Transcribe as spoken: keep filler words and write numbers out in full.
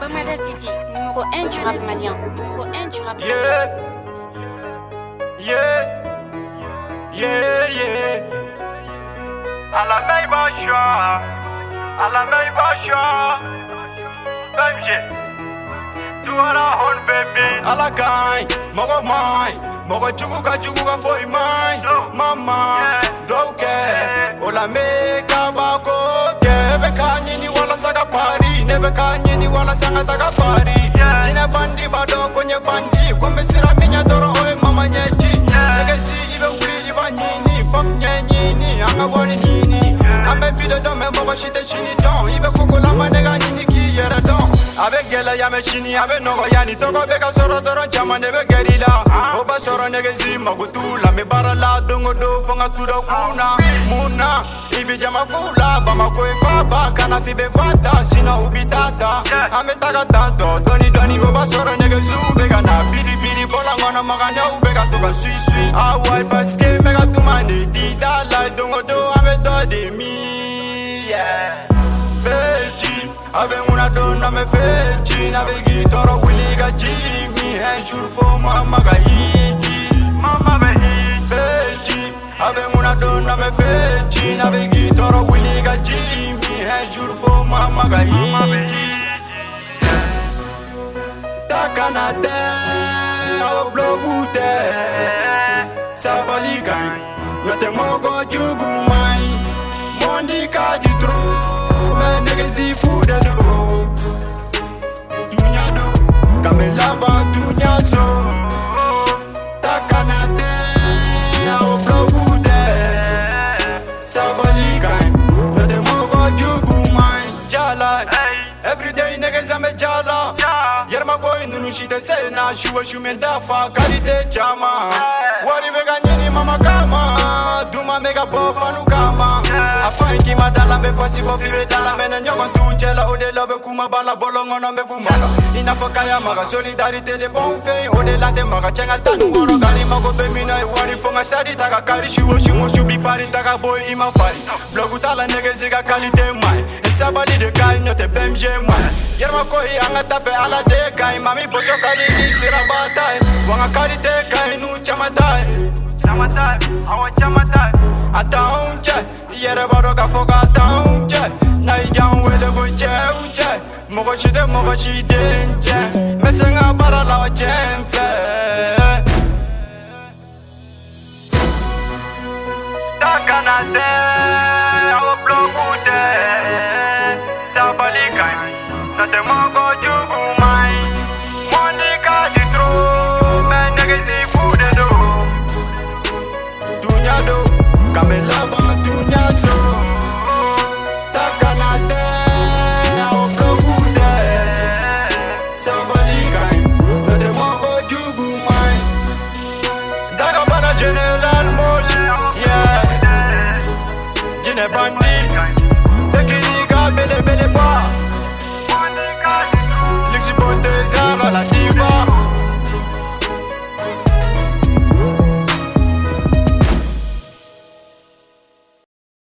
Ahmed City, numéro un du rap malien. Numéro un du rap malien. Yeah, yeah, yeah, yeah. À la Maïbacha, à la Maïbacha, baby. Tu as la honte, baby. À la gagne, mogo mai, mogo chukuka chukuka for mai, mama, doke, ola meka bako, kebe kanyi ni wala saka pari, nebe kanyi ni wala sanga taka pari. Jina bandi bado kwenye bandi, kumbe sira minya doro oe mama nyeji. Legacy ibe uli iba nyini, fuck nye nyini, anga wali nyini. Ame bide don me mogo shite shini don, ibe kukula manega nyini ki yere don. Abe gela ya me shini, abe nogo yani toko beka soro doro chama nebe gerila. Oba soro negezi magutula, me barala dongo do fonga tudo kuna. Muna, ibi jama fula, bama kwe faba, kana fibe fata, sina ubitata. Ame taga tanto, doni doni oba soro negezu, bega na bidi bidi bola ngona maganya ubega tuka sui sui. Awai paske mega tumani, dida la dongo do ame to de mi. Yeah. Feji, ave una donna me feji, naveghi toro willi ga jimi, un jour fo mama ga hiji, mama me hiji. Feji, ave una donna me feji, naveghi toro willi ga jimi, un jour fo mama ga hiji. Takanate, au blogute, sabali gang, no te mogo jugu mai, mondi ka di tro. Negezi fuda do dunya do kamela ba dunya so takanate au blogude sabali kan no de mogo jugu mai jala everyday negeza me jala yerma boy nunu shite sena shuwa shumenda fa kalite chama wari mega nyini mama kama duma mega bofanu kama afanki madala me fasi bo fibe dala mena nyoba tujela ode lobe kuma bala bolongo no me gumala inafaka ya maga solidarité de bon fait ode lande maga chenga tanu ngoro gani mago be mina wari fonga sadi taka kari shiwo shimo shubi pari taka boy ima fari blogu tala negezi ga kalite mai esabali de kai no te bemje mai yerma ko hi anga tafe ala de kai mami bocho kali ni sirabatai wanga kalite kai nu chamatai chamatai awa chamatai ataunche yere baro ka foga ataunche na ijan wele go cheuche mogo shide mogo shide nche mesenga bara la jemfe takanate awo blogude sabali kai no te mogo jugu mai monika di tro me negezi fude do dunya do kamela ba dunya so takanate au blogude sabali kai no te mogo jugu mai daga bana general mosh yeah jine bandi tekini ga bele bele ba lixi bote zara la